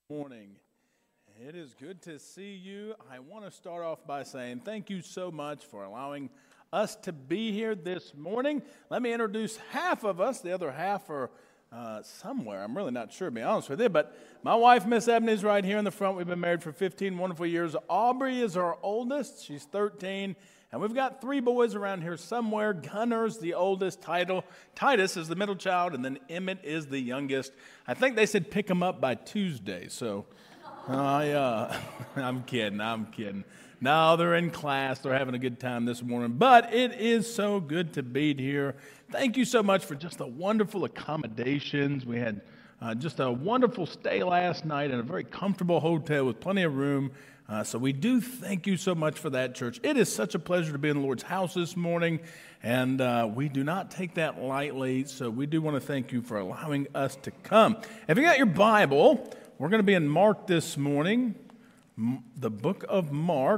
Morning. It is good to see you. I want to start off by saying thank you so much for allowing us to be here this morning. Let me introduce half of us. The other half are somewhere. I'm really not sure, to be honest with you. But my wife, Miss Ebony, is right here in the front. We've been married for 15 wonderful years. Aubrey is our oldest. She's 13. And we've got three boys around here somewhere. Gunner's the oldest. Titus is the middle child. And then Emmett is the youngest. I think they said pick them up by Tuesday. So I'm kidding. No, they're in class. They're having a good time this morning. But it is so good to be here. Thank you so much for just the wonderful accommodations. We had just a wonderful stay last night in a very comfortable hotel with plenty of room. So we do thank you so much for that, church. It is such a pleasure to be in the Lord's house this morning, and we do not take that lightly, so we do want to thank you for allowing us to come. If you got your Bible, we're going to be in Mark this morning, the book of Mark.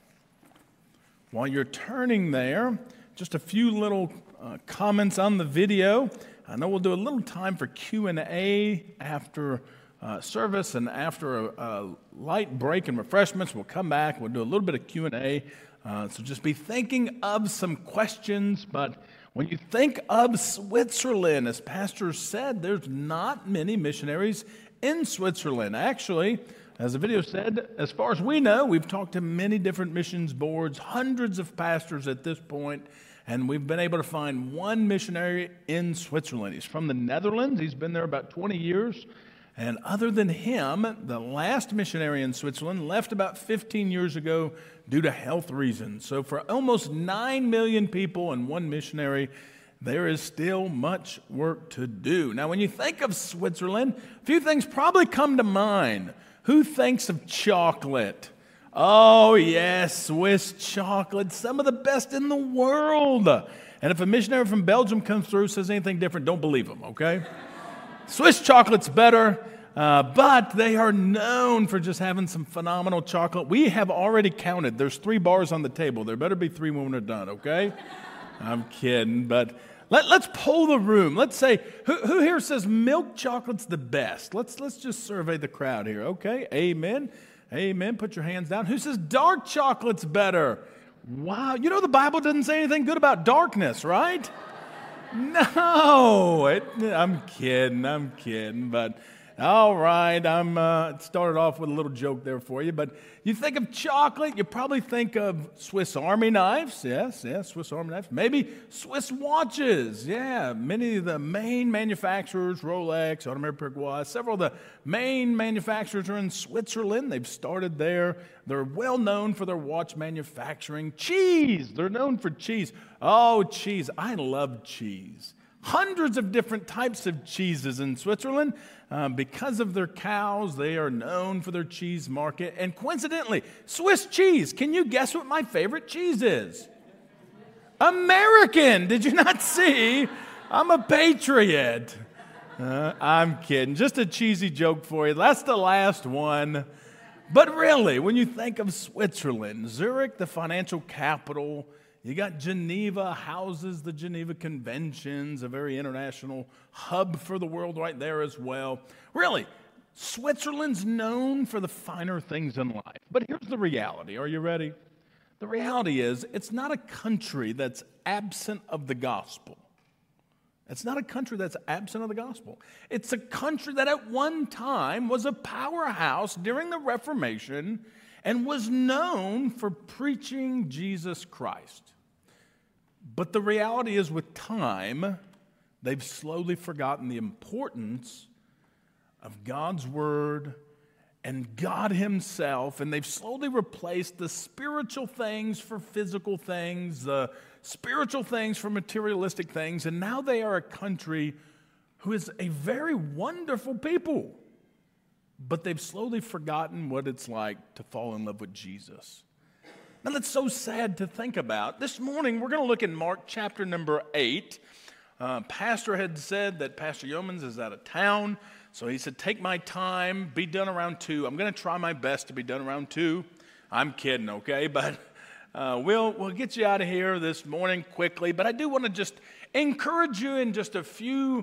While you're turning there, just a few little comments on the video. I know we'll do a little time for Q&A after service, and after a light break and refreshments, we'll come back. We'll do a little bit of Q&A. So just be thinking of some questions. But when you think of Switzerland, as Pastor said, there's not many missionaries in Switzerland. Actually, as the video said, as far as we know, we've talked to many different missions boards, hundreds of pastors at this point, and we've been able to find one missionary in Switzerland. He's from the Netherlands. He's been there about 20 years. And other than him, the last missionary in Switzerland left about 15 years ago due to health reasons. So for almost 9 million people and one missionary, there is still much work to do. Now, when you think of Switzerland, a few things probably come to mind. Who thinks of chocolate? Oh, yes, Swiss chocolate, some of the best in the world. And if a missionary from Belgium comes through and says anything different, don't believe him, okay? Swiss chocolate's better, but they are known for just having some phenomenal chocolate. We have already counted. There's 3 bars on the table. There better be 3 when we're done, okay? I'm kidding, but let's poll the room. Let's say, who here says milk chocolate's the best? Let's just survey the crowd here, okay? Amen. Amen. Put your hands down. Who says dark chocolate's better? Wow. You know the Bible doesn't say anything good about darkness, right? No, I'm kidding, but all right, started off with a little joke there for you, but you think of chocolate, you probably think of Swiss Army knives, yes, Swiss Army knives, maybe Swiss watches, yeah, many of the main manufacturers, Rolex, Audemars Piguet, several of the main manufacturers are in Switzerland. They've started there. They're well known for their watch manufacturing. Cheese, they're known for cheese. Oh, cheese, I love cheese. Hundreds of different types of cheeses in Switzerland. Because of their cows, they are known for their cheese market. And coincidentally, Swiss cheese. Can you guess what my favorite cheese is? American. Did you not see? I'm a patriot. I'm kidding. Just a cheesy joke for you. That's the last one. But really, when you think of Switzerland, Zurich, the financial capital, you got Geneva, houses the Geneva Conventions, a very international hub for the world right there as well. Really, Switzerland's known for the finer things in life. But here's the reality. Are you ready? The reality is, it's not a country that's absent of the gospel. It's not a country that's absent of the gospel. It's a country that at one time was a powerhouse during the Reformation and was known for preaching Jesus Christ. But the reality is, with time, they've slowly forgotten the importance of God's Word and God Himself, and they've slowly replaced the spiritual things for physical things, the spiritual things for materialistic things, and now they are a country who is a very wonderful people. But they've slowly forgotten what it's like to fall in love with Jesus. Now, that's so sad to think about. This morning, we're going to look in Mark chapter number 8. Pastor had said that Pastor Yeomans is out of town, so he said, take my time, be done around 2. I'm going to try my best to be done around 2. I'm kidding, okay? But we'll get you out of here this morning quickly. But I do want to just encourage you in just a few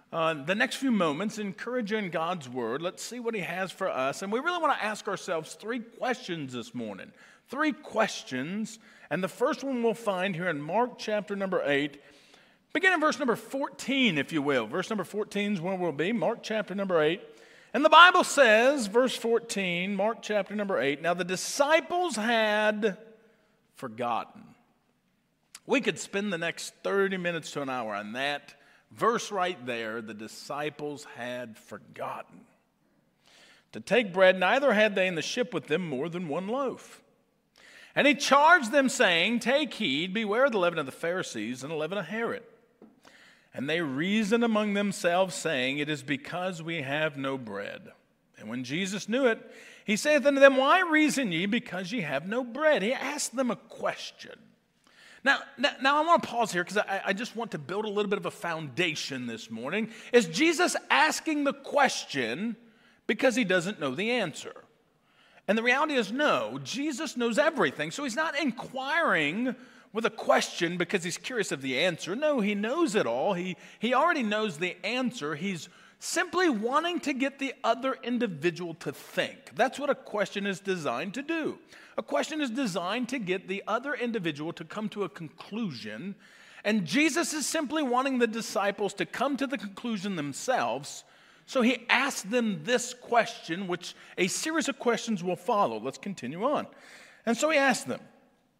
the next few moments, encouraging God's Word. Let's see what He has for us. And we really want to ask ourselves 3 questions this morning. 3 questions. And the first one we'll find here in Mark chapter number 8. Begin in verse number 14, if you will. Verse number 14 is where we'll be. Mark chapter number 8. And the Bible says, verse 14, Mark chapter number 8, now the disciples had forgotten. We could spend the next 30 minutes to an hour on that verse right there. The disciples had forgotten to take bread, neither had they in the ship with them more than 1 loaf. And he charged them, saying, take heed, beware of the leaven of the Pharisees and the leaven of Herod. And they reasoned among themselves, saying, it is because we have no bread. And when Jesus knew it, he saith unto them, why reason ye because ye have no bread? He asked them a question. Now I want to pause here because I just want to build a little bit of a foundation this morning. Is Jesus asking the question because he doesn't know the answer? And the reality is no, Jesus knows everything. So he's not inquiring with a question because he's curious of the answer. No, he knows it all. He already knows the answer. He's simply wanting to get the other individual to think. That's what a question is designed to do. A question is designed to get the other individual to come to a conclusion. And Jesus is simply wanting the disciples to come to the conclusion themselves. So he asked them this question, which a series of questions will follow. Let's continue on. And so he asked them.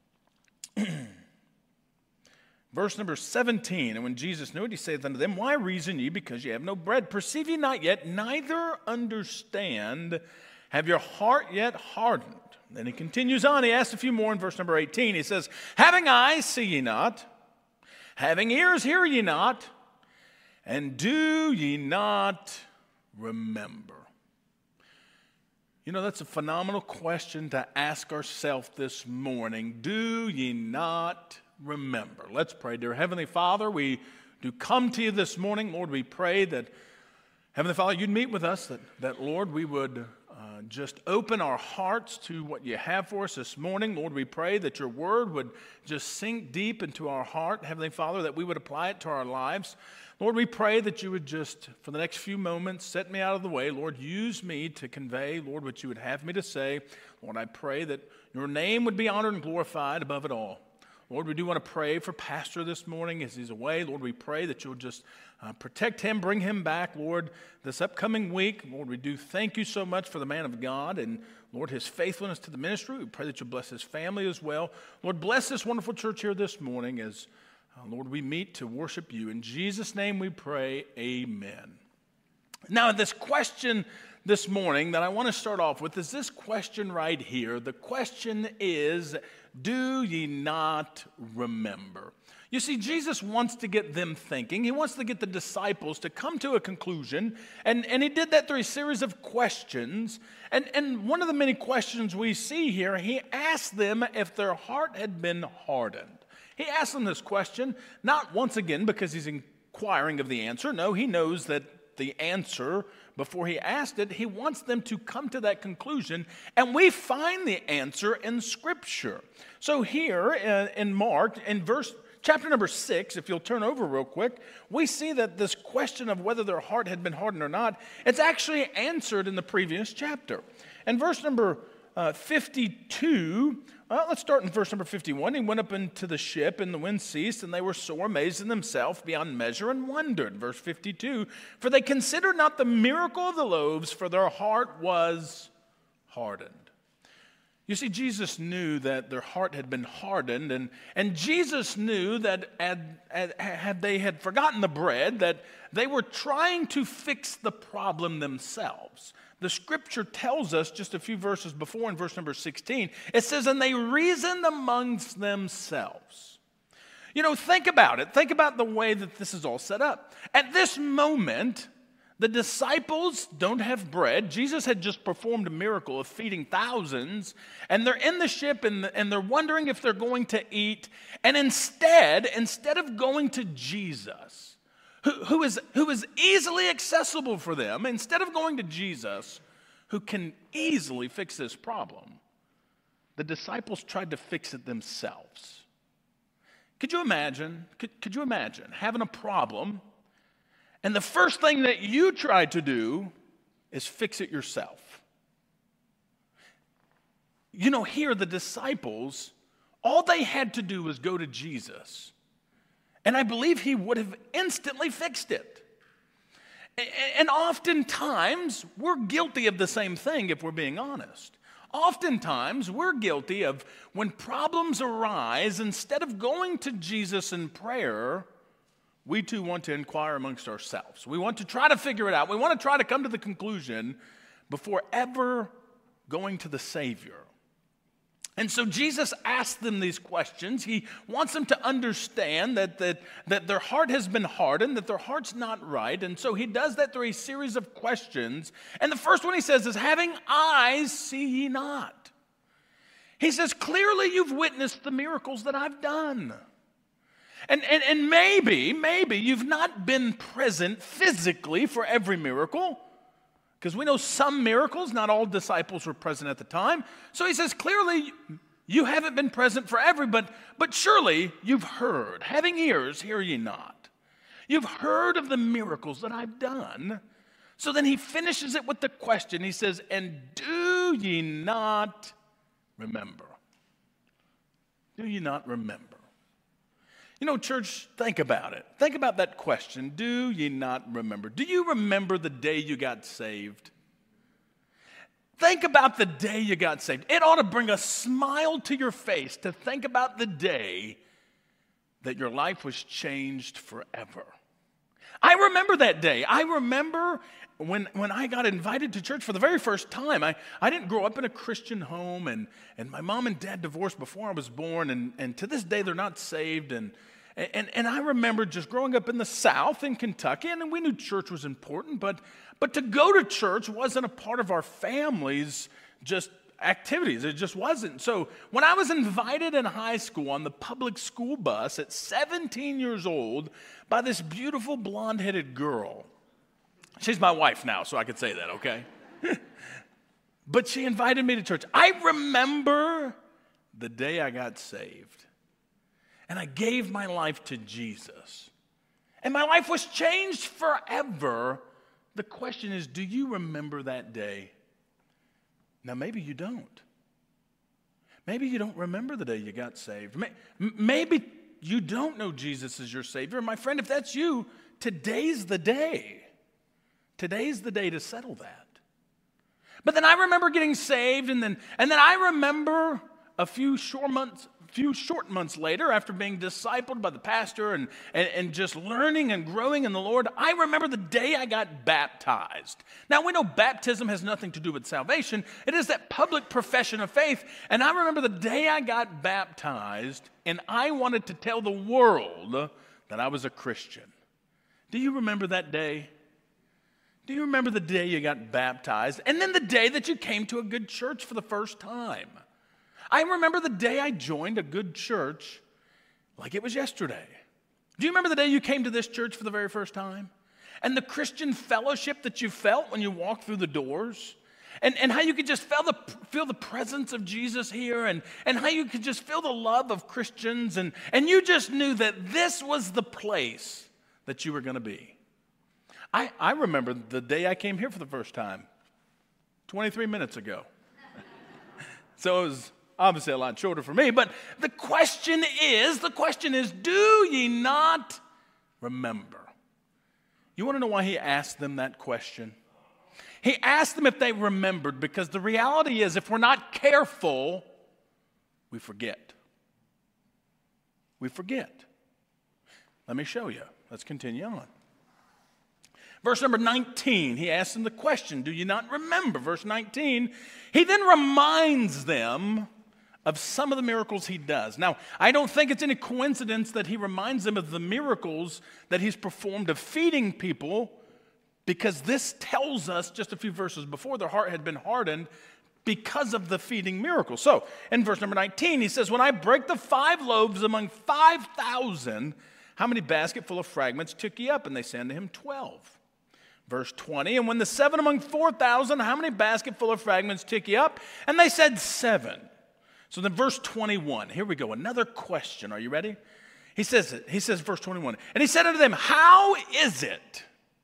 Verse number 17, and when Jesus knew it, he saith unto them, why reason ye because ye have no bread? Perceive ye not yet, neither understand, have your heart yet hardened? Then he continues on, he asks a few more in verse number 18. He says, having eyes see ye not, having ears hear ye not, and do ye not remember? You know, that's a phenomenal question to ask ourselves this morning. Do ye not remember? Let's pray. Dear Heavenly Father, we do come to you this morning. Lord, we pray that, Heavenly Father, you'd meet with us, that Lord, we would just open our hearts to what you have for us this morning. Lord, we pray that your word would just sink deep into our heart, Heavenly Father, that we would apply it to our lives. Lord, we pray that you would just, for the next few moments, set me out of the way. Lord, use me to convey, Lord, what you would have me to say. Lord, I pray that your name would be honored and glorified above it all. Lord, we do want to pray for Pastor this morning as he's away. Lord, we pray that you'll just protect him, bring him back, Lord, this upcoming week. Lord, we do thank you so much for the man of God and, Lord, his faithfulness to the ministry. We pray that you'll bless his family as well. Lord, bless this wonderful church here this morning as, Lord, we meet to worship you. In Jesus' name we pray, amen. Now, this question this morning that I want to start off with is this question right here. The question is, do ye not remember? You see, Jesus wants to get them thinking. He wants to get the disciples to come to a conclusion. And he did that through a series of questions. And one of the many questions we see here, he asked them if their heart had been hardened. He asked them this question, not once again because he's inquiring of the answer. No, he knows that the answer before he asked it. He wants them to come to that conclusion, and we find the answer in Scripture. So here in Mark, in chapter number 6, if you'll turn over real quick, we see that this question of whether their heart had been hardened or not, it's actually answered in the previous chapter. In verse number 52, let's start in verse number 51. He went up into the ship, and the wind ceased, and they were sore amazed in themselves beyond measure and wondered. Verse 52, for they considered not the miracle of the loaves, for their heart was hardened. You see, Jesus knew that their heart had been hardened, and Jesus knew that had they had forgotten the bread, that they were trying to fix the problem themselves. The Scripture tells us just a few verses before in verse number 16, it says, and they reasoned amongst themselves. You know, think about it. Think about the way that this is all set up. At this moment, the disciples don't have bread. Jesus had just performed a miracle of feeding thousands, and they're in the ship, and they're wondering if they're going to eat. And instead of going to Jesus, who is easily accessible for them, instead of going to Jesus, who can easily fix this problem, the disciples tried to fix it themselves. Could you imagine? Could you imagine having a problem And the first thing that you try to do is fix it yourself. You know, here the disciples, all they had to do was go to Jesus. And I believe he would have instantly fixed it. And oftentimes, we're guilty of the same thing if we're being honest. Oftentimes, we're guilty of when problems arise, instead of going to Jesus in prayer, we too want to inquire amongst ourselves. We want to try to figure it out. We want to try to come to the conclusion before ever going to the Savior. And so Jesus asked them these questions. He wants them to understand that their heart has been hardened, that their heart's not right. And so he does that through a series of questions. And the first one he says is, having eyes, see ye not. He says, clearly you've witnessed the miracles that I've done. And maybe you've not been present physically for every miracle, because we know some miracles, not all disciples were present at the time. So he says, clearly, you haven't been present for every, but surely you've heard. Having ears, hear ye not. You've heard of the miracles that I've done. So then he finishes it with the question. He says, and do ye not remember? Do ye not remember? You know, church, think about it. Think about that question. Do ye not remember? Do you remember the day you got saved? Think about the day you got saved. It ought to bring a smile to your face to think about the day that your life was changed forever. I remember that day. I remember when I got invited to church for the very first time. I didn't grow up in a Christian home, and my mom and dad divorced before I was born, and to this day they're not saved. And I remember just growing up in the South in Kentucky, and we knew church was important, but to go to church wasn't a part of our family's just activities. It just wasn't. So when I was invited in high school on the public school bus at 17 years old by this beautiful blonde-headed girl, she's my wife now, so I could say that, okay? But she invited me to church. I remember the day I got saved. And I gave my life to Jesus. And my life was changed forever. The question is, do you remember that day? Now, maybe you don't. Maybe you don't remember the day you got saved. Maybe you don't know Jesus as your Savior. My friend, if that's you, today's the day. Today's the day to settle that. But then I remember getting saved, and then I remember a few short months later, after being discipled by the pastor and just learning and growing in the Lord, I remember the day I got baptized. Now, we know baptism has nothing to do with salvation. It is that public profession of faith. And I remember the day I got baptized, and I wanted to tell the world that I was a Christian. Do you remember that day? Do you remember the day you got baptized? And then the day that you came to a good church for the first time? I remember the day I joined a good church like it was yesterday. Do you remember the day you came to this church for the very first time? And the Christian fellowship that you felt when you walked through the doors? And how you could just feel the presence of Jesus here, and how you could just feel the love of Christians, and you just knew that this was the place that you were going to be. I remember the day I came here for the first time, 23 minutes ago. So it was obviously a lot shorter for me, but the question is, do ye not remember? You want to know why he asked them that question? He asked them if they remembered, because the reality is, if we're not careful, we forget. We forget. Let me show you. Let's continue on. Verse number 19, he asks them the question, do you not remember? Verse 19, he then reminds them of some of the miracles he does. Now, I don't think it's any coincidence that he reminds them of the miracles that he's performed of feeding people, because this tells us just a few verses before their heart had been hardened because of the feeding miracle. So, in verse number 19, he says, when I break the 5 loaves among 5,000, how many basketful of fragments took ye up? And they said unto him, 12. Verse 20, and when the 7 among 4,000, how many basketful of fragments took ye up? And they said 7. So then verse 21, here we go, another question. Are you ready? He says, verse 21, and he said unto them, how is it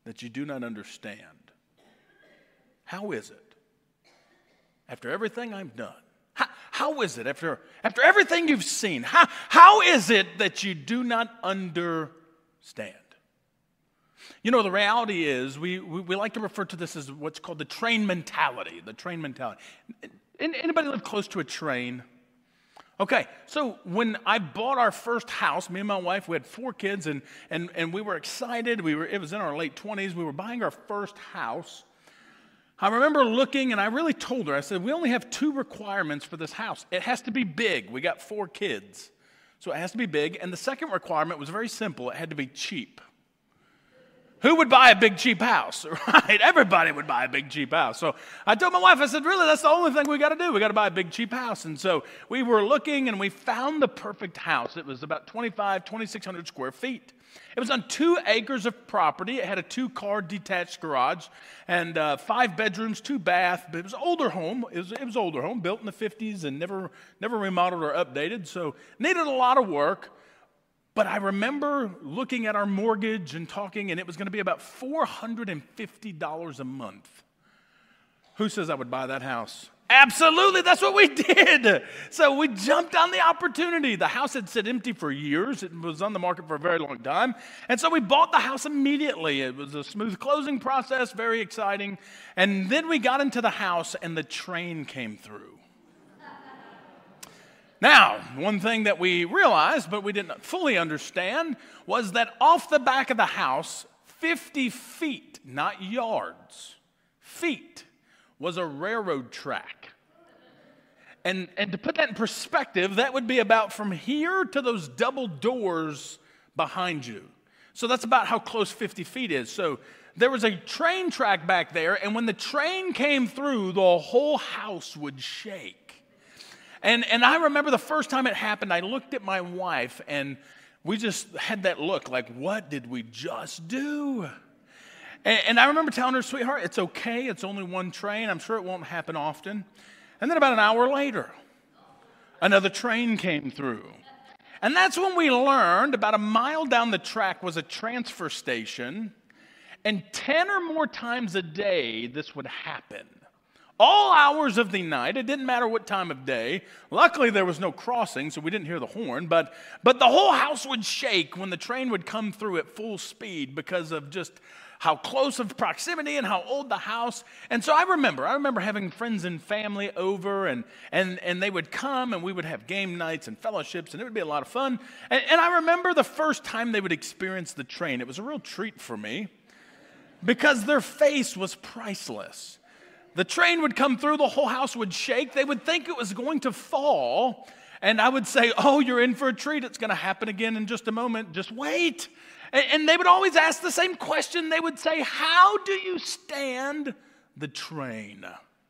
that you do not understand? How is it? After everything I've done, how is it after everything you've seen? How is it that you do not understand? You know, the reality is we like to refer to this as what's called the train mentality. The train mentality. Anybody live close to a train? Okay, so when I bought our first house, me and my wife, we had 4 kids, and we were excited. It was in our late 20s. We were buying our first house. I remember looking, and I really told her, I said, we only have 2 requirements for this house. It has to be big. We got 4 kids, so it has to be big. And the second requirement was very simple. It had to be cheap. Who would buy a big, cheap house, right? Everybody would buy a big, cheap house. So I told my wife, I said, really, that's the only thing we got to do. We got to buy a big, cheap house. And so we were looking, and we found the perfect house. It was about 2,600 square feet. It was on 2 acres of property. It had a 2-car detached garage and 5 bedrooms, 2 baths. But it was an older home. It was an older home, built in the 50s and never remodeled or updated. So needed a lot of work. But I remember looking at our mortgage and talking, and it was going to be about $450 a month. Who says I would buy that house? Absolutely, that's what we did. So we jumped on the opportunity. The house had sat empty for years. It was on the market for a very long time. And so we bought the house immediately. It was a smooth closing process, very exciting. And then we got into the house, and the train came through. Now, one thing that we realized, but we didn't fully understand, was that off the back of the house, 50 feet, not yards, feet, was a railroad track. And to put that in perspective, that would be about from here to those double doors behind you. So that's about how close 50 feet is. So there was a train track back there, and when the train came through, the whole house would shake. And I remember the first time it happened, I looked at my wife, and we just had that look like, what did we just do? And I remember telling her, sweetheart, it's okay. It's only one train. I'm sure it won't happen often. And then about an hour later, another train came through. And that's when we learned about a mile down the track was a transfer station, and 10 or more times a day this would happen. All hours of the night, it didn't matter what time of day. Luckily, there was no crossing, so we didn't hear the horn, but the whole house would shake when the train would come through at full speed because of just how close of proximity and how old the house. And so I remember having friends and family over, and they would come, and we would have game nights and fellowships, and it would be a lot of fun. And I remember the first time they would experience the train. It was a real treat for me because their face was priceless. The train would come through, the whole house would shake. They would think it was going to fall. And I would say, oh, you're in for a treat. It's going to happen again in just a moment. Just wait. And they would always ask the same question. They would say, how do you stand the train?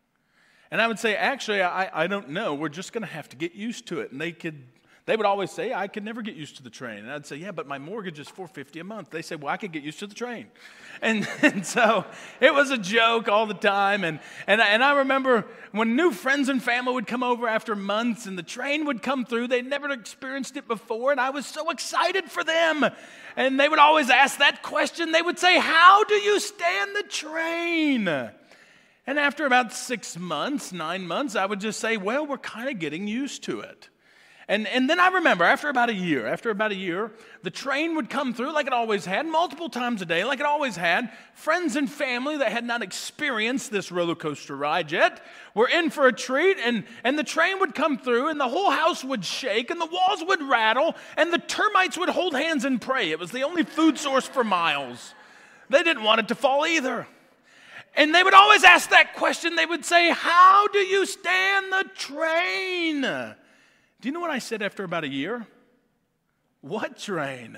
And I would say, actually, I don't know. We're just going to have to get used to it. And they would always say, I could never get used to the train. And I'd say, yeah, but my mortgage is $450 a month. They said, well, I could get used to the train. And so it was a joke all the time. And I remember when new friends and family would come over after months and the train would come through, they'd never experienced it before, and I was so excited for them. And they would always ask that question. They would say, how do you stand the train? And after about 6 months, 9 months, I would just say, well, we're kind of getting used to it. And then I remember after about a year, the train would come through like it always had, multiple times a day, like it always had. Friends and family that had not experienced this roller coaster ride yet were in for a treat, and the train would come through, and the whole house would shake, and the walls would rattle, and the termites would hold hands and pray. It was the only food source for miles. They didn't want it to fall either. And they would always ask that question. They would say, how do you stand the train? Do you know what I said after about a year? What train?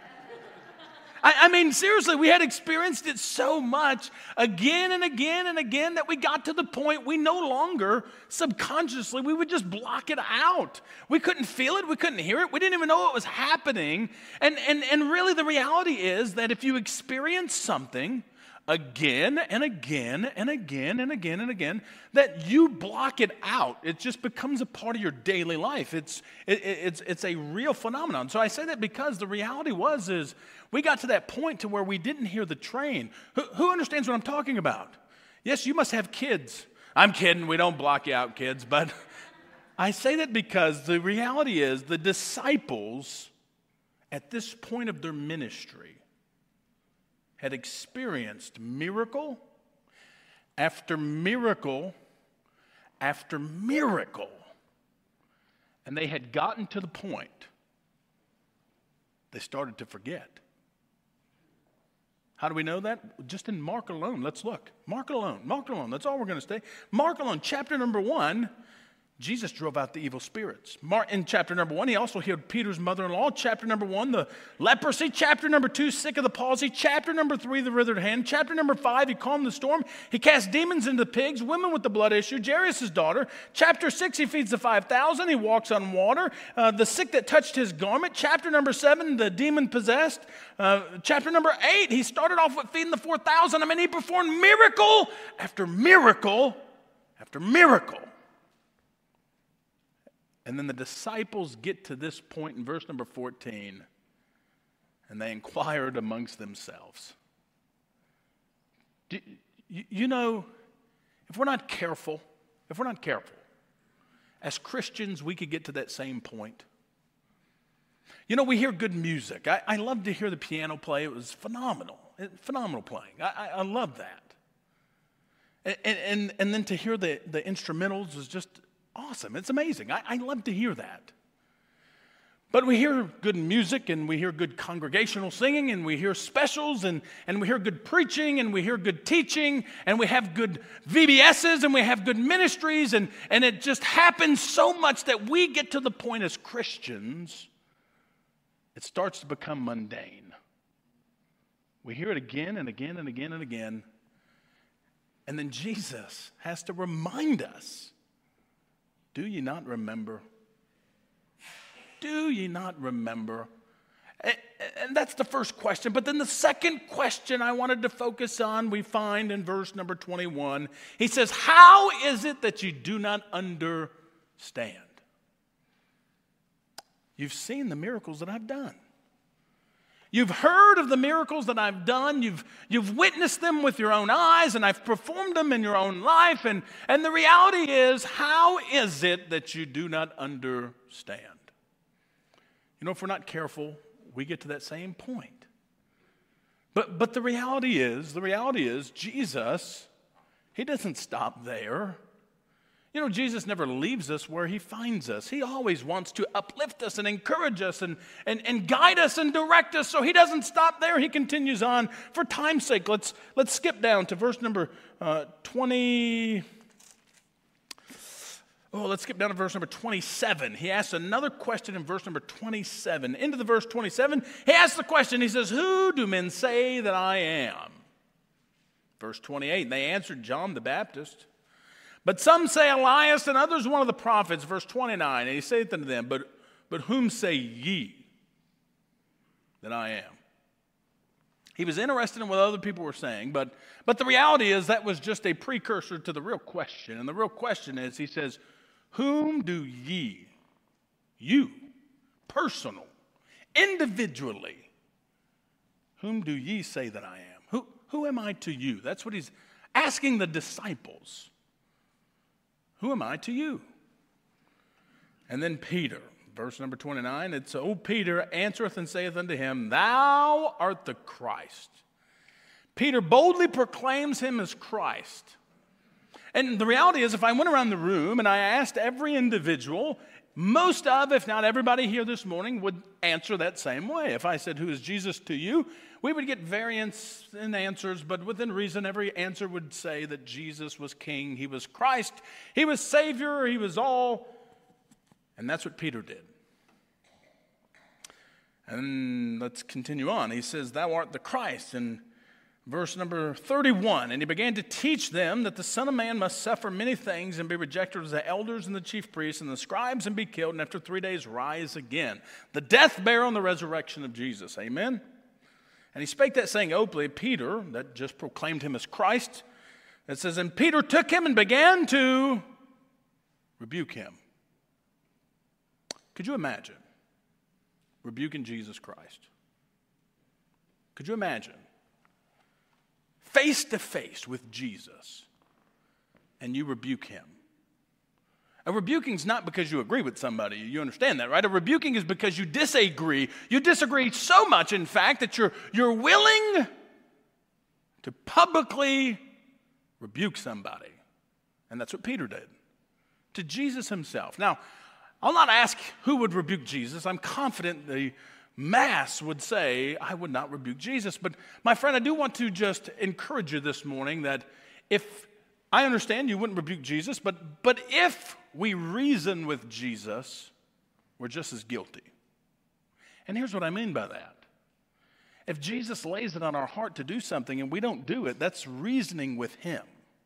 I mean, seriously, we had experienced it so much again and again and again that we got to the point we no longer, subconsciously, we would just block it out. We couldn't feel it. We couldn't hear it. We didn't even know what was happening. And really the reality is that if you experience something again and again and again and again and again that you block it out. It just becomes a part of your daily life. It's a real phenomenon. So I say that because the reality is we got to that point to where we didn't hear the train. Who understands what I'm talking about? Yes, you must have kids. I'm kidding. We don't block you out, kids. But I say that because the reality is the disciples at this point of their ministry had experienced miracle after miracle after miracle. And they had gotten to the point they started to forget. How do we know that? Just in Mark alone. Let's look. Mark alone. That's all we're going to stay. Mark alone, chapter number 1. Jesus drove out the evil spirits. In chapter number 1, he also healed Peter's mother-in-law. Chapter number 1, the leprosy. Chapter number 2, sick of the palsy. Chapter number 3, the withered hand. Chapter number 5, he calmed the storm. He cast demons into pigs, women with the blood issue, Jairus' daughter. Chapter 6, he feeds the 5,000. He walks on water. The sick that touched his garment. Chapter number 7, the demon-possessed. Chapter number 8, he started off with feeding the 4,000. I mean, he performed miracle after miracle after miracle. And then the disciples get to this point in verse number 14, and they inquired amongst themselves. You know, if we're not careful, as Christians, we could get to that same point. You know, we hear good music. I love to hear the piano play. It was phenomenal playing. I love that. And then to hear the instrumentals was just awesome. It's amazing. I love to hear that. But we hear good music, and we hear good congregational singing, and we hear specials, and we hear good preaching, and we hear good teaching, and we have good VBSs, and we have good ministries, and it just happens so much that we get to the point as Christians, it starts to become mundane. We hear it again and again and again and again, and then Jesus has to remind us, do ye not remember? Do ye not remember? And that's the first question. But then the second question I wanted to focus on, we find in verse number 21. He says, how is it that you do not understand? You've seen the miracles that I've done. You've heard of the miracles that I've done. You've witnessed them with your own eyes, and I've performed them in your own life. And the reality is, how is it that you do not understand? You know, if we're not careful, we get to that same point. But the reality is, Jesus, he doesn't stop there. You know, Jesus never leaves us where he finds us. He always wants to uplift us and encourage us and guide us and direct us. So he doesn't stop there. He continues on. For time's sake, let's skip down to verse number 20. Let's skip down to verse number 27. He asks another question in verse number 27. Into the verse 27, he asks the question. He says, who do men say that I am? Verse 28, they answered, John the Baptist. But some say Elias, and others one of the prophets. Verse 29, and he saith unto them, but whom say ye that I am? He was interested in what other people were saying, but the reality is that was just a precursor to the real question. And the real question is, he says, whom do ye, you, personal, individually, whom do ye say that I am? Who am I to you? That's what he's asking the disciples. Who am I to you? And then Peter, verse number 29, it's, O Peter answereth and saith unto him, thou art the Christ. Peter boldly proclaims him as Christ. And the reality is, if I went around the room and I asked every individual, most of, if not everybody here this morning, would answer that same way. If I said, who is Jesus to you? We would get variance in answers, but within reason, every answer would say that Jesus was King, he was Christ, he was Savior, he was all. And that's what Peter did. And let's continue on. He says, thou art the Christ. In verse number 31, and he began to teach them that the Son of Man must suffer many things and be rejected of the elders and the chief priests and the scribes and be killed, and after 3 days rise again. The death, burial, and the resurrection of Jesus. Amen? And he spake that saying openly. Peter, that just proclaimed him as Christ, it says, and Peter took him and began to rebuke him. Could you imagine rebuking Jesus Christ? Could you imagine face to face with Jesus and you rebuke him? A rebuking is not because you agree with somebody. You understand that, right? A rebuking is because you disagree. You disagree so much, in fact, that you're willing to publicly rebuke somebody. And that's what Peter did to Jesus himself. Now, I'll not ask who would rebuke Jesus. I'm confident the mass would say, I would not rebuke Jesus. But my friend, I do want to just encourage you this morning that if I understand you wouldn't rebuke Jesus, but if we reason with Jesus, we're just as guilty. And here's what I mean by that. If Jesus lays it on our heart to do something and we don't do it, that's reasoning with him.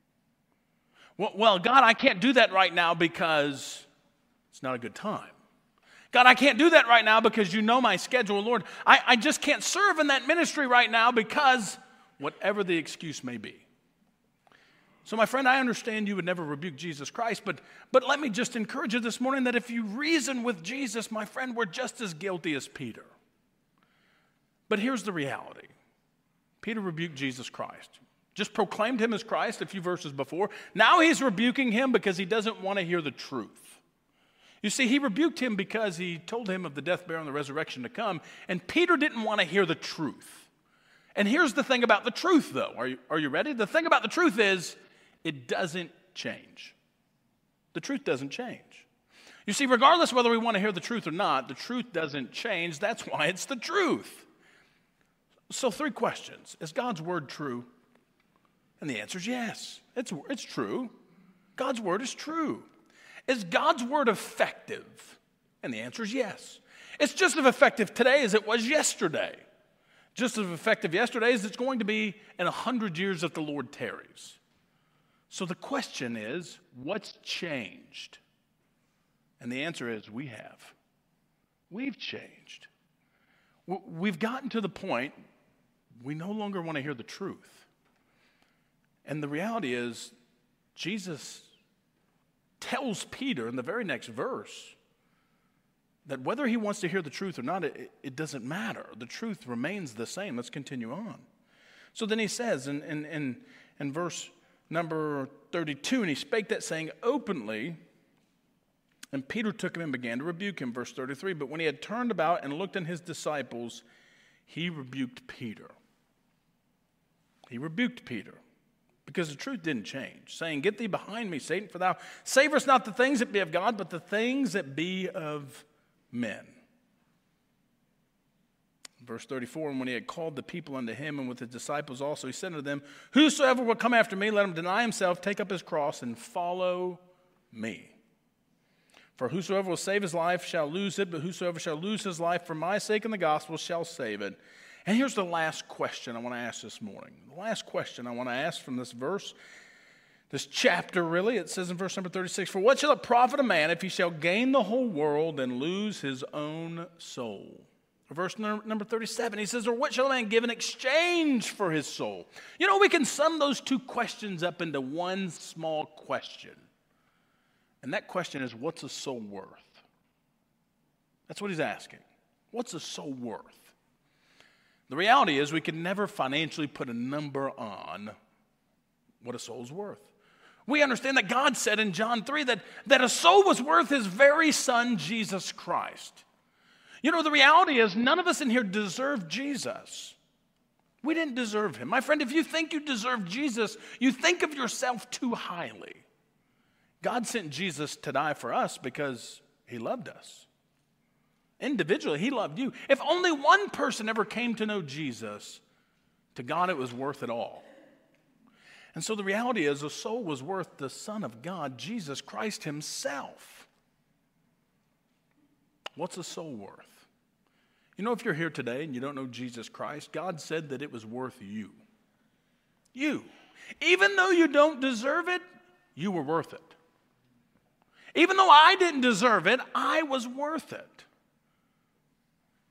Well, God, I can't do that right now because it's not a good time. God, I can't do that right now because you know my schedule. Lord, I just can't serve in that ministry right now because whatever the excuse may be. So, my friend, I understand you would never rebuke Jesus Christ, but let me just encourage you this morning that if you reason with Jesus, my friend, we're just as guilty as Peter. But here's the reality. Peter rebuked Jesus Christ. Just proclaimed him as Christ a few verses before. Now he's rebuking him because he doesn't want to hear the truth. You see, he rebuked him because he told him of the death, burial, and the resurrection to come, and Peter didn't want to hear the truth. And here's the thing about the truth, though. Are you ready? The thing about the truth is, it doesn't change. The truth doesn't change. You see, regardless of whether we want to hear the truth or not, the truth doesn't change. That's why it's the truth. So 3 questions. Is God's word true? And the answer is yes. It's true. God's word is true. Is God's word effective? And the answer is yes. It's just as effective today as it was yesterday. Just as effective yesterday as it's going to be in 100 years if the Lord tarries. So the question is, what's changed? And the answer is, we have. We've changed. We've gotten to the point we no longer want to hear the truth. And the reality is, Jesus tells Peter in the very next verse that whether he wants to hear the truth or not, it doesn't matter. The truth remains the same. Let's continue on. So then he says in verse number 32, and he spake that saying openly, and Peter took him and began to rebuke him. Verse 33, but when he had turned about and looked on his disciples, he rebuked Peter. He rebuked Peter because the truth didn't change, saying, get thee behind me, Satan, for thou savorest not the things that be of God, but the things that be of men. Verse 34, and when he had called the people unto him, and with his disciples also, he said unto them, whosoever will come after me, let him deny himself, take up his cross, and follow me. For whosoever will save his life shall lose it, but whosoever shall lose his life for my sake and the gospel shall save it. And here's the last question I want to ask this morning. The last question I want to ask from this verse, this chapter really, it says in verse number 36, for what shall it profit a man if he shall gain the whole world and lose his own soul? Verse number 37, he says, or what shall a man give in exchange for his soul? You know, we can sum those 2 questions up into one small question. And that question is, what's a soul worth? That's what he's asking. What's a soul worth? The reality is we can never financially put a number on what a soul's worth. We understand that God said in John 3 that a soul was worth his very son, Jesus Christ. You know, the reality is none of us in here deserve Jesus. We didn't deserve him. My friend, if you think you deserve Jesus, you think of yourself too highly. God sent Jesus to die for us because he loved us. Individually, he loved you. If only one person ever came to know Jesus, to God it was worth it all. And so the reality is a soul was worth the Son of God, Jesus Christ himself. What's a soul worth? You know, if you're here today and you don't know Jesus Christ, God said that it was worth you. You. Even though you don't deserve it, you were worth it. Even though I didn't deserve it, I was worth it.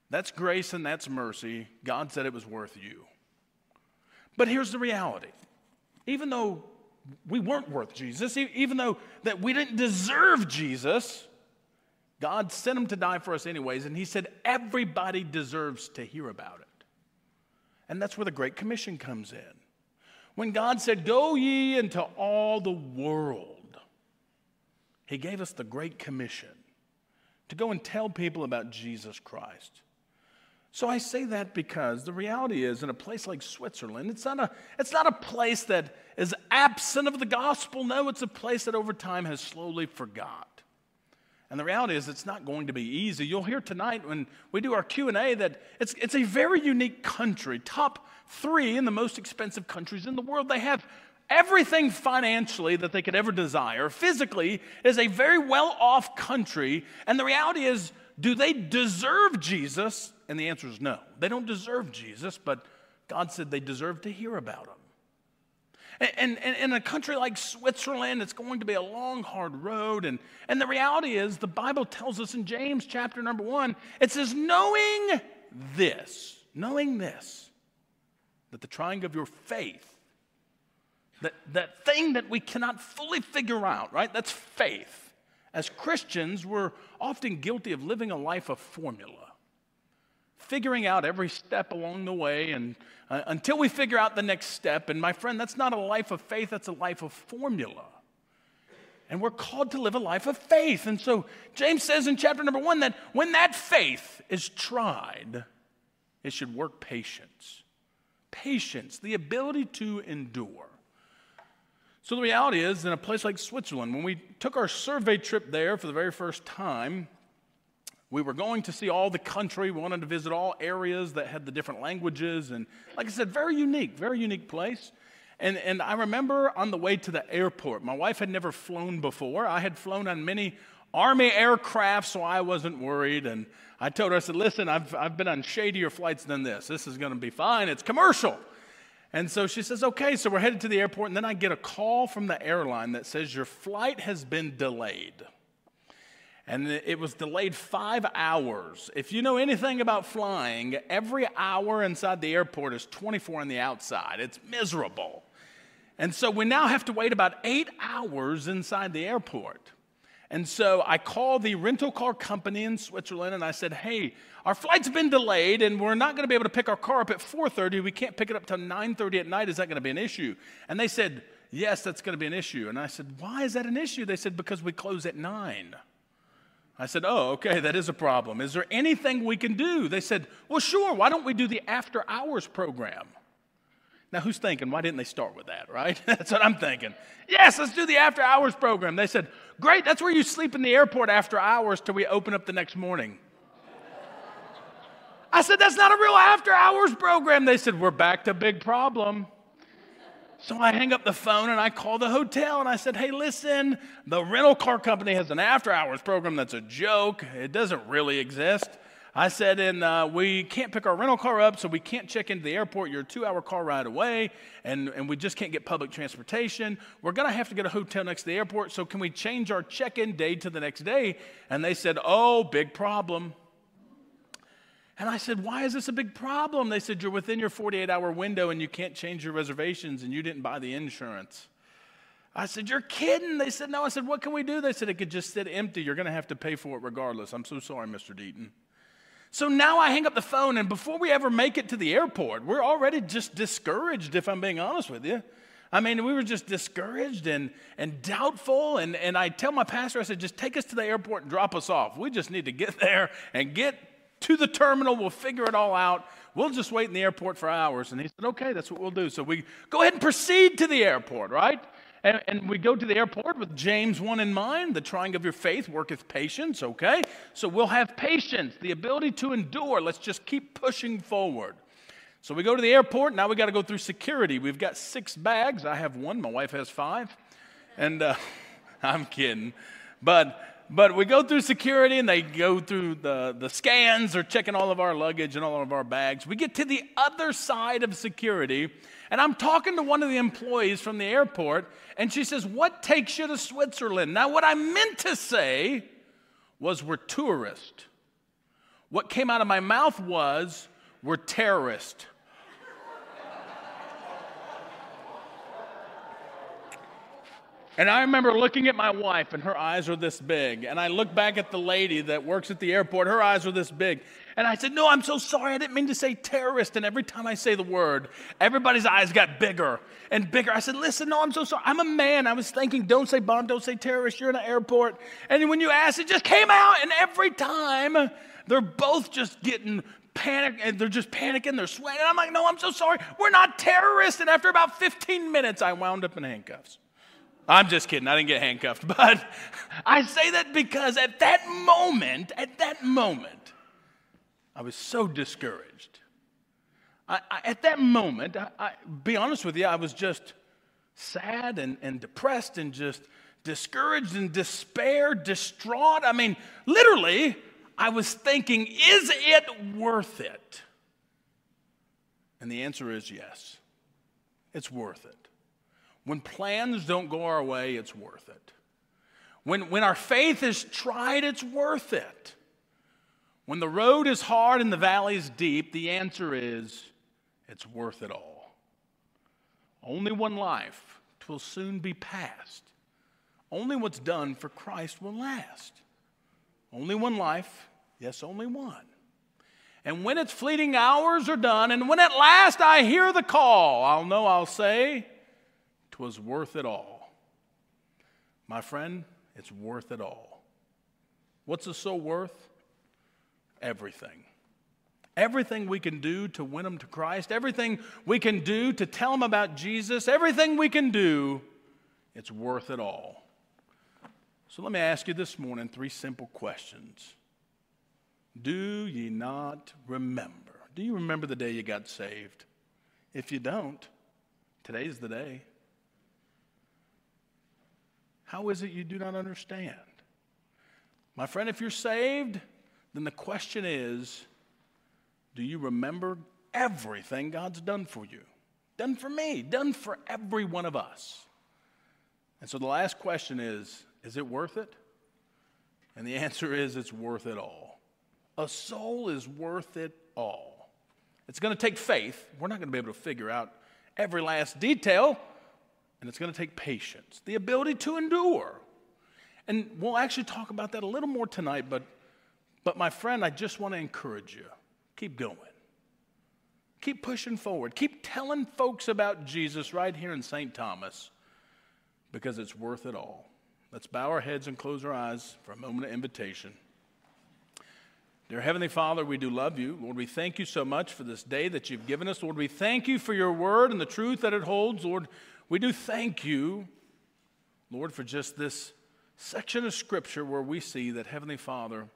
That's grace and that's mercy. God said it was worth you. But here's the reality. Even though we weren't worth Jesus, even though that we didn't deserve Jesus, God sent him to die for us anyways, and he said everybody deserves to hear about it. And that's where the Great Commission comes in. When God said, "Go ye into all the world," he gave us the Great Commission to go and tell people about Jesus Christ. So I say that because the reality is, in a place like Switzerland, it's not a place that is absent of the gospel. No, it's a place that over time has slowly forgot. And the reality is, it's not going to be easy. You'll hear tonight when we do our Q&A that it's a very unique country, top 3 in the most expensive countries in the world. They have everything financially that they could ever desire. Physically, it is a very well-off country. And the reality is, do they deserve Jesus? And the answer is no. They don't deserve Jesus, but God said they deserve to hear about him. And in a country like Switzerland, it's going to be a long, hard road. And the reality is, the Bible tells us in James chapter number 1, it says, knowing this, that the trying of your faith, that thing that we cannot fully figure out, right? That's faith. As Christians, we're often guilty of living a life of formula, figuring out every step along the way and until we figure out the next step. And my friend, that's not a life of faith, that's a life of formula. And we're called to live a life of faith. And so James says in chapter number 1 that when that faith is tried, it should work patience. Patience, the ability to endure. So the reality is, in a place like Switzerland, when we took our survey trip there for the very first time, we were going to see all the country. We wanted to visit all areas that had the different languages. And like I said, very unique place. And I remember on the way to the airport, my wife had never flown before. I had flown on many Army aircraft, so I wasn't worried. And I told her, I said, listen, I've been on shadier flights than this. This is going to be fine. It's commercial. And so she says, okay, so we're headed to the airport. And then I get a call from the airline that says your flight has been delayed. And it was delayed 5 hours. If you know anything about flying, every hour inside the airport is 24 on the outside. It's miserable. And so we now have to wait about 8 hours inside the airport. And so I called the rental car company in Switzerland and I said, hey, our flight's been delayed and we're not going to be able to pick our car up at 4:30. We can't pick it up till 9:30 at night. Is that going to be an issue? And they said, yes, that's going to be an issue. And I said, why is that an issue? They said, because we close at 9. I said, oh, okay, that is a problem. Is there anything we can do? They said, well, sure, why don't we do the after hours program? Now, who's thinking, why didn't they start with that, right? That's what I'm thinking. Yes, let's do the after hours program. They said, great, that's where you sleep in the airport after hours till we open up the next morning. I said, that's not a real after hours program. They said, we're back to big problem. So I hang up the phone and I call the hotel and I said, hey, listen, the rental car company has an after-hours program that's a joke. It doesn't really exist. I said, and we can't pick our rental car up, so we can't check into the airport. You're a 2-hour car ride away, and we just can't get public transportation. We're going to have to get a hotel next to the airport, so can we change our check-in day to the next day? And they said, oh, big problem. And I said, why is this a big problem? They said, you're within your 48-hour window and you can't change your reservations and you didn't buy the insurance. I said, you're kidding. They said, no. I said, what can we do? They said, it could just sit empty. You're going to have to pay for it regardless. I'm so sorry, Mr. Deaton. So now I hang up the phone, and before we ever make it to the airport, we're already just discouraged, if I'm being honest with you. I mean, we were just discouraged and doubtful, and I tell my pastor, I said, just take us to the airport and drop us off. We just need to get there and get to the terminal. We'll figure it all out. We'll just wait in the airport for hours. And he said, okay, that's what we'll do. So we go ahead and proceed to the airport, right? And we go to the airport with James 1 in mind. The trying of your faith worketh patience, okay? So we'll have patience, the ability to endure. Let's just keep pushing forward. So we go to the airport. Now we got to go through security. We've got 6 bags. I have 1. My wife has 5. And I'm kidding. But we go through security, and they go through the scans. They're checking all of our luggage and all of our bags. We get to the other side of security, and I'm talking to one of the employees from the airport, and she says, what takes you to Switzerland? Now, what I meant to say was we're tourists. What came out of my mouth was, "We're terrorists." And I remember looking at my wife, and her eyes were this big. And I looked back at the lady that works at the airport. Her eyes were this big. And I said, "No, I'm so sorry. I didn't mean to say terrorist." And every time I say the word, everybody's eyes got bigger and bigger. I said, "Listen, no, I'm so sorry. I'm a man. I was thinking, don't say bomb, don't say terrorist. You're in an airport." And when you asked, it just came out. And every time, they're both just getting panic, and they're just panicking. They're sweating. And I'm like, "No, I'm so sorry. We're not terrorists." And after about 15 minutes, I wound up in handcuffs. I'm just kidding. I didn't get handcuffed. But I say that because at that moment, I was so discouraged. At that moment, be honest with you, I was just sad and depressed and just discouraged and despair, distraught. I mean, literally, I was thinking, is it worth it? And the answer is yes. It's worth it. When plans don't go our way, it's worth it. When our faith is tried, it's worth it. When the road is hard and the valley is deep, the answer is it's worth it all. Only one life, 'twill soon be past. Only what's done for Christ will last. Only one life, yes, only one. And when its fleeting hours are done, and when at last I hear the call, I'll say, 'twas worth it all. My friend, it's worth it all. What's the soul worth? Everything. Everything we can do to win them to Christ, everything we can do to tell them about Jesus, everything we can do, it's worth it all. So let me ask you this morning 3 simple questions. Do ye not remember? Do you remember the day you got saved? If you don't, today's the day. How is it you do not understand? My friend, if you're saved, then the question is, do you remember everything God's done for you? Done for me, done for every one of us. And so the last question is it worth it? And the answer is, it's worth it all. A soul is worth it all. It's going to take faith. We're not going to be able to figure out every last detail. And it's going to take patience, the ability to endure. And we'll actually talk about that a little more tonight, but my friend, I just want to encourage you. Keep going. Keep pushing forward. Keep telling folks about Jesus right here in St. Thomas, because it's worth it all. Let's bow our heads and close our eyes for a moment of invitation. Dear Heavenly Father, we do love you. Lord, we thank you so much for this day that you've given us. Lord, we thank you for your word and the truth that it holds. Lord, we do thank you, Lord, for just this section of Scripture where we see that, Heavenly Father,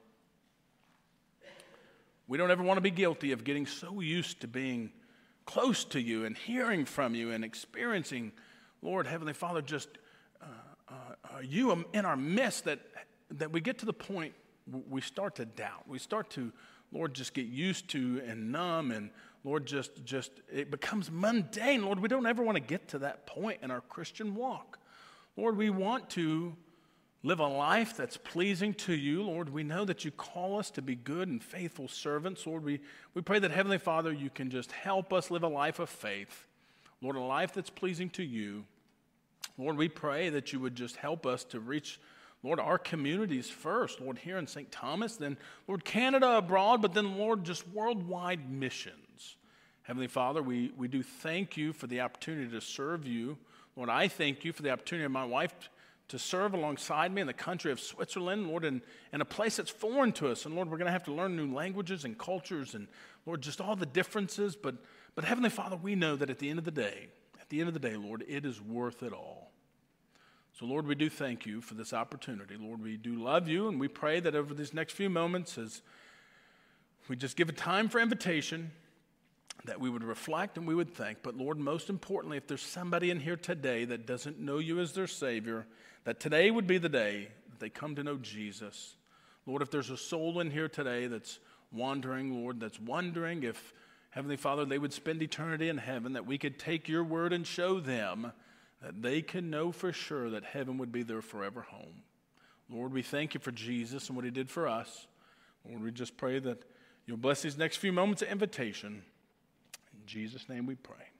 we don't ever want to be guilty of getting so used to being close to you and hearing from you and experiencing, Lord, Heavenly Father, just you in our midst that we get to the point we start to doubt. We start to, Lord, just get used to and numb, and Lord, just it becomes mundane. Lord, we don't ever want to get to that point in our Christian walk. Lord, we want to live a life that's pleasing to you. Lord, we know that you call us to be good and faithful servants. Lord, we pray that, Heavenly Father, you can just help us live a life of faith. Lord, a life that's pleasing to you. Lord, we pray that you would just help us to reach, Lord, our communities first, Lord, here in St. Thomas, then, Lord, Canada, abroad, but then, Lord, just worldwide missions. Heavenly Father, we do thank you for the opportunity to serve you. Lord, I thank you for the opportunity of my wife to serve alongside me in the country of Switzerland, Lord, in a place that's foreign to us. And, Lord, we're going to have to learn new languages and cultures and, Lord, just all the differences. But Heavenly Father, we know that at the end of the day, Lord, it is worth it all. So, Lord, we do thank you for this opportunity. Lord, we do love you, and we pray that over these next few moments, as we just give a time for invitation, that we would reflect and we would think. But, Lord, most importantly, if there's somebody in here today that doesn't know you as their Savior, that today would be the day that they come to know Jesus. Lord, if there's a soul in here today that's wandering, Lord, that's wondering if, Heavenly Father, they would spend eternity in heaven, that we could take your word and show them that they can know for sure that heaven would be their forever home. Lord, we thank you for Jesus and what he did for us. Lord, we just pray that You'll bless these next few moments of invitation. In Jesus' name we pray.